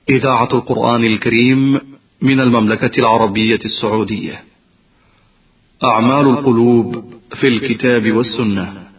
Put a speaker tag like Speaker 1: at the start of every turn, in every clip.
Speaker 1: إذاعة القرآن الكريم من المملكة العربية السعودية. أعمال القلوب في الكتاب والسنة،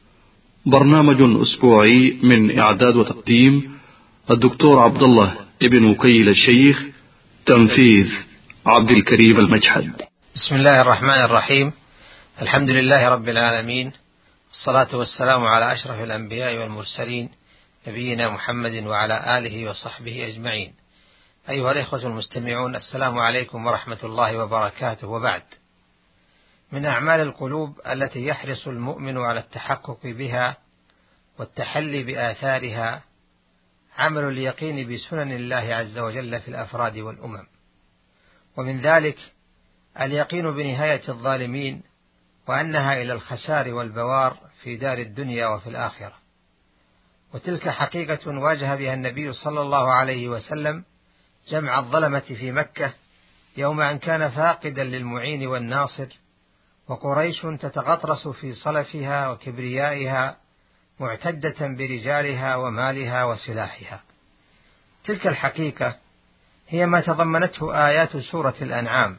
Speaker 1: برنامج أسبوعي من إعداد وتقديم الدكتور عبد الله ابن وكيل الشيخ، تنفيذ عبد الكريم المجحد.
Speaker 2: بسم الله الرحمن الرحيم. الحمد لله رب العالمين، الصلاة والسلام على أشرف الأنبياء والمرسلين، نبينا محمد وعلى آله وصحبه أجمعين. أيها الإخوة المستمعون، السلام عليكم ورحمة الله وبركاته. وبعد، من أعمال القلوب التي يحرص المؤمن على التحقق بها والتحلي بآثارها عمل اليقين بسنن الله عز وجل في الأفراد والأمم، ومن ذلك اليقين بنهاية الظالمين وأنها إلى الخسار والبوار في دار الدنيا وفي الآخرة. وتلك حقيقة واجه بها النبي صلى الله عليه وسلم جمع الظلمة في مكة يوم أن كان فاقدا للمعين والناصر، وقريش تتغطرس في صلفها وكبريائها معتدة برجالها ومالها وسلاحها. تلك الحقيقة هي ما تضمنته آيات سورة الأنعام: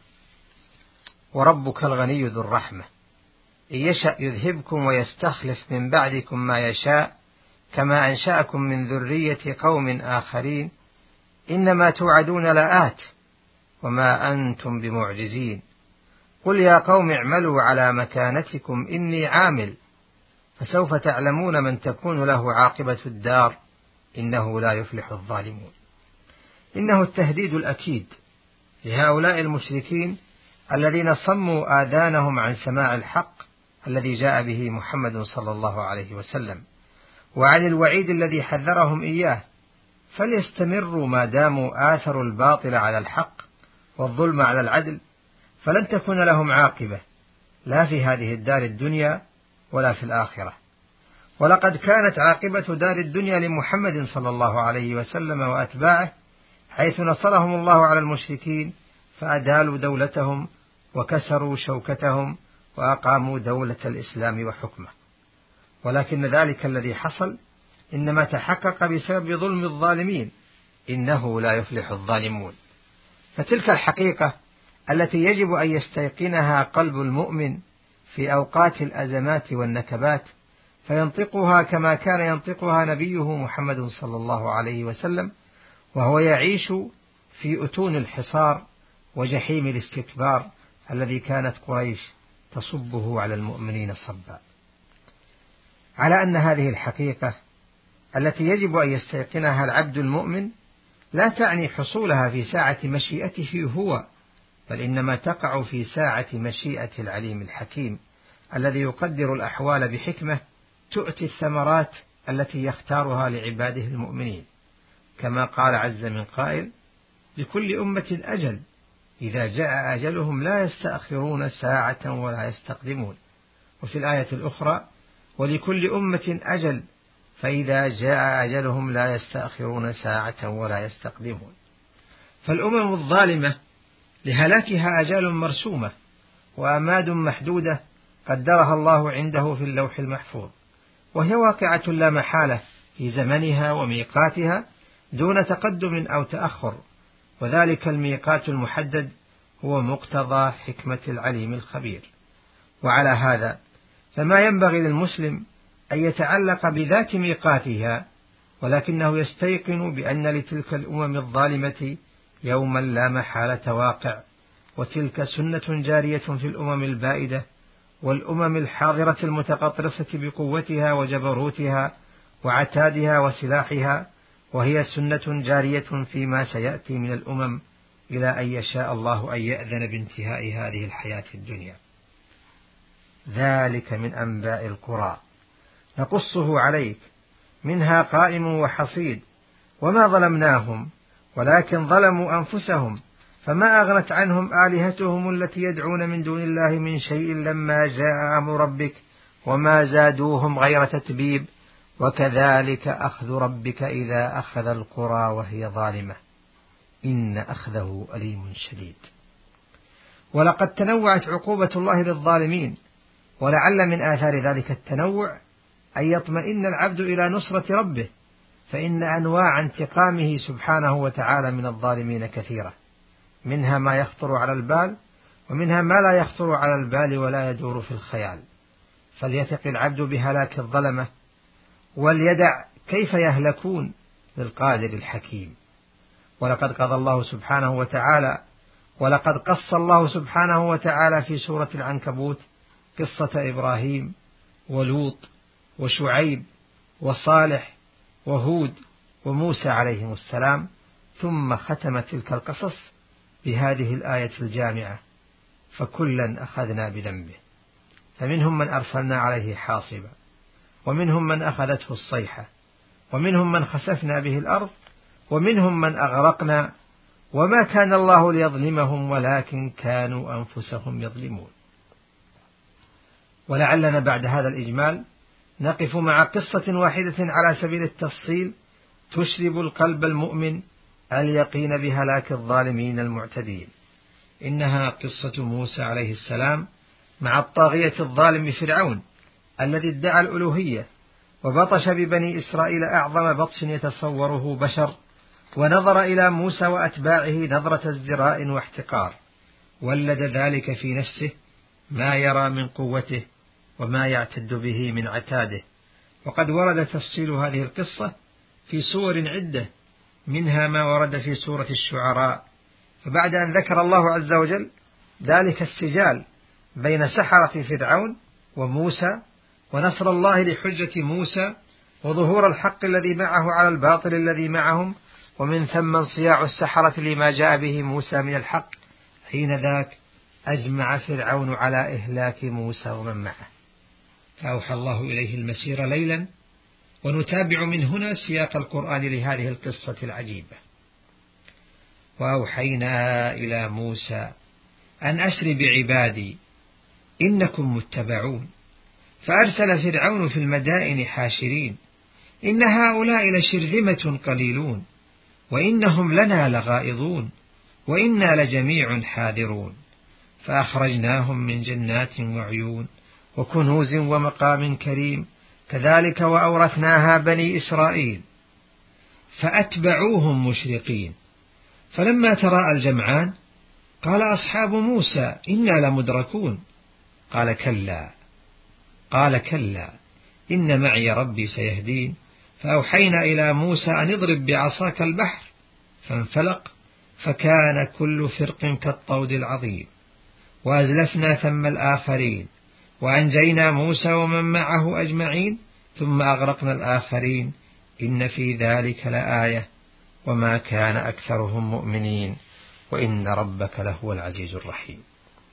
Speaker 2: وربك الغني ذو الرحمة إن يشأ يذهبكم ويستخلف من بعدكم ما يشاء كما أنشأكم من ذرية قوم آخرين إنما توعدون لآت وما أنتم بمعجزين قل يا قوم اعملوا على مكانتكم إني عامل فسوف تعلمون من تكون له عاقبة الدار إنه لا يفلح الظالمون. إنه التهديد الأكيد لهؤلاء المشركين الذين صموا آذانهم عن سماع الحق الذي جاء به محمد صلى الله عليه وسلم، وعن الوعيد الذي حذرهم إياه، فليستمروا ما داموا آثروا الباطل على الحق والظلم على العدل، فلن تكون لهم عاقبة لا في هذه الدار الدنيا ولا في الآخرة. ولقد كانت عاقبة دار الدنيا لمحمد صلى الله عليه وسلم وأتباعه، حيث نصرهم الله على المشركين فأدالوا دولتهم وكسروا شوكتهم وأقاموا دولة الإسلام وحكمه. ولكن ذلك الذي حصل إنما تحقق بسبب ظلم الظالمين، إنه لا يفلح الظالمون. فتلك الحقيقة التي يجب أن يستيقنها قلب المؤمن في أوقات الأزمات والنكبات، فينطقها كما كان ينطقها نبيه محمد صلى الله عليه وسلم وهو يعيش في أتون الحصار وجحيم الاستكبار الذي كانت قريش تصبه على المؤمنين صبا. على أن هذه الحقيقة التي يجب أن يستيقنها العبد المؤمن لا تعني حصولها في ساعة مشيئته هو، بل إنما تقع في ساعة مشيئة العليم الحكيم الذي يقدر الأحوال بحكمة تؤتي الثمرات التي يختارها لعباده المؤمنين، كما قال عز من قائل: لكل أمة أجل إذا جاء أجلهم لا يستأخرون ساعة ولا يستقدمون. وفي الآية الأخرى: ولكل أمة أجل فإذا جاء أجلهم لا يستأخرون ساعة ولا يستقدمون. فالأمم الظالمة لهلاكها أجال مرسومة وأماد محدودة قدرها الله عنده في اللوح المحفوظ، وهي واقعة لا محالة في زمنها وميقاتها دون تقدم أو تأخر، وذلك الميقات المحدد هو مقتضى حكمة العليم الخبير. وعلى هذا فما ينبغي للمسلم أن يتعلق بذات ميقاتها، ولكنه يستيقن بأن لتلك الأمم الظالمة يوما لا محالة واقع، وتلك سنة جارية في الأمم البائدة والأمم الحاضرة المتقطرسة بقوتها وجبروتها وعتادها وسلاحها، وهي سنة جارية فيما سيأتي من الأمم إلى أن يشاء الله أن يأذن بانتهاء هذه الحياة الدنيا. ذلك من أنباء القرى نقصه عليك منها قائم وحصيد وما ظلمناهم ولكن ظلموا أنفسهم فما أغنت عنهم آلهتهم التي يدعون من دون الله من شيء لما جاء أمر ربك وما زادوهم غير تتبيب وكذلك أخذ ربك إذا أخذ القرى وهي ظالمة إن أخذه أليم شديد. ولقد تنوعت عقوبة الله للظالمين، ولعل من آثار ذلك التنوع أن يطمئن العبد إلى نصرة ربه فإن أنواع انتقامه سبحانه وتعالى من الظالمين كثيرة، منها ما يخطر على البال، ومنها ما لا يخطر على البال ولا يدور في الخيال. فليثق العبد بهلاك الظلمة، وليدع كيف يهلكون للقادر الحكيم. ولقد قضى الله سبحانه وتعالى ولقد قص الله سبحانه وتعالى في سورة العنكبوت قصة إبراهيم ولوط وشعيب وصالح وهود وموسى عليهم السلام، ثم ختم تلك القصص بهذه الآية الجامعة: فكلا أخذنا بذنبه، فمنهم من أرسلنا عليه حاصبا، ومنهم من أخذته الصيحة، ومنهم من خسفنا به الأرض، ومنهم من أغرقنا، وما كان الله ليظلمهم ولكن كانوا أنفسهم يظلمون. ولعلنا بعد هذا الإجمال نقف مع قصة واحدة على سبيل التفصيل تشرب القلب المؤمن اليقين بهلاك الظالمين المعتدين. إنها قصة موسى عليه السلام مع الطاغية الظالم فرعون الذي ادعى الألوهية وبطش ببني إسرائيل أعظم بطش يتصوره بشر، ونظر إلى موسى وأتباعه نظرة ازدراء واحتقار، ولد ذلك في نفسه ما يرى من قوته وما يعتد به من عتاده. وقد ورد تفصيل هذه القصة في سور عدة، منها ما ورد في سورة الشعراء. فبعد أن ذكر الله عز وجل ذلك السجال بين سحرة فرعون وموسى، ونصر الله لحجة موسى، وظهور الحق الذي معه على الباطل الذي معهم، ومن ثم انصياع السحرة لما جاء به موسى من الحق، حين ذاك أجمع فرعون على إهلاك موسى ومن معه، فأوحى الله إليه المسير ليلا. ونتابع من هنا سياق القرآن لهذه القصة العجيبة: وأوحينا إلى موسى أن أسر بعبادي إنكم متبعون، فأرسل فرعون في المدائن حاشرين، إن هؤلاء لشرذمة قليلون، وإنهم لنا لغائظون، وإنا لجميع حاذرون، فأخرجناهم من جنات وعيون وكنوز ومقام كريم، كذلك وأورثناها بني إسرائيل، فأتبعوهم مشرقين، فلما تراءى الجمعان قال أصحاب موسى إنا لمدركون، قال كلا إن معي ربي سيهدين، فأوحينا إلى موسى أن اضرب بعصاك البحر، فانفلق فكان كل فرق كالطود العظيم، وأزلفنا ثم الآخرين، وأنجينا موسى ومن معه أجمعين، ثم أغرقنا الآخرين، إن في ذلك لآية وما كان أكثرهم مؤمنين، وإن ربك لهو العزيز الرحيم.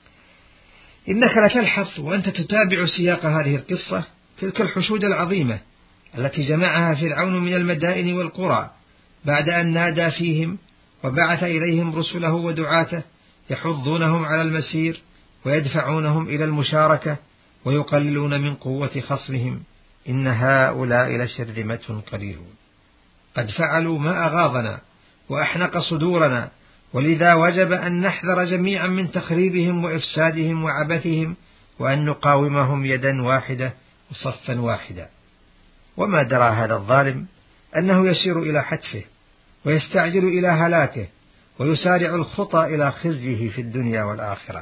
Speaker 2: إنك لتلحظ وأنت تتابع سياق هذه القصة تلك الحشود العظيمة التي جمعها فرعون من المدائن والقرى بعد أن نادى فيهم وبعث إليهم رسله ودعاته يحضونهم على المسير ويدفعونهم إلى المشاركة ويقللون من قوة خصمهم. إن هؤلاء لشرذمة قليلون، قد فعلوا ما أغاظنا وأحنق صدورنا، ولذا وجب أن نحذر جميعا من تخريبهم وإفسادهم وعبثهم، وأن نقاومهم يدا واحدة وصفا واحدا. وما درى هذا الظالم أنه يسير إلى حتفه ويستعجل إلى هلاكه ويسارع الخطى إلى خزيه في الدنيا والآخرة.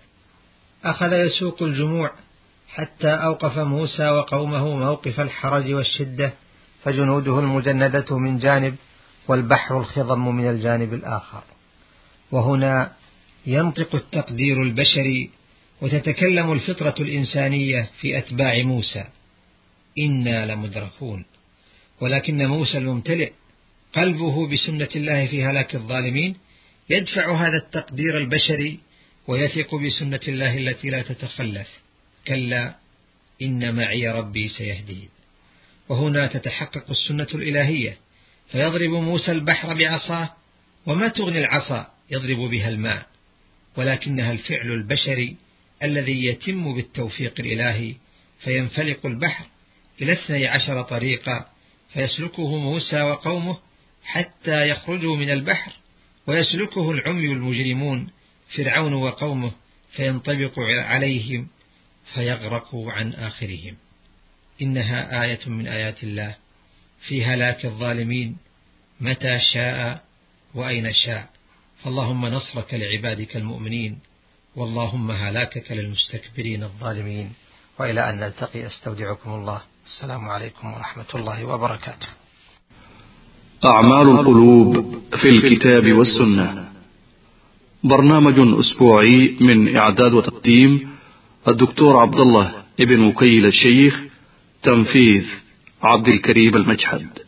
Speaker 2: أخذ يسوق الجموع حتى أوقف موسى وقومه موقف الحرج والشدة، فجنوده المجندة من جانب والبحر الخضم من الجانب الآخر. وهنا ينطق التقدير البشري وتتكلم الفطرة الإنسانية في أتباع موسى: إنا لمدركون. ولكن موسى الممتلئ قلبه بسنة الله في هلاك الظالمين يدفع هذا التقدير البشري ويثق بسنة الله التي لا تتخلف: كلا إن معي ربي سيهدين. وهنا تتحقق السنة الإلهية، فيضرب موسى البحر بعصاه، وما تغني العصا يضرب بها الماء، ولكنها الفعل البشري الذي يتم بالتوفيق الإلهي، فينفلق البحر إلى 12 طريقا، فيسلكه موسى وقومه حتى يخرجوا من البحر، ويسلكه العمي المجرمون فرعون وقومه فينطبق عليهم فيغرقوا عن آخرهم. إنها آية من آيات الله، في هلاك الظالمين متى شاء وأين شاء، فاللهم نصرك لعبادك المؤمنين، واللهم هلاكك للمستكبرين الظالمين. وإلى أن نلتقي أستودعكم الله. السلام عليكم ورحمة الله وبركاته.
Speaker 1: أعمال القلوب في الكتاب والسنة، برنامج أسبوعي من إعداد وتقديم الدكتور عبد الله ابن وكيل الشيخ، تنفيذ عبد الكريم المجحد.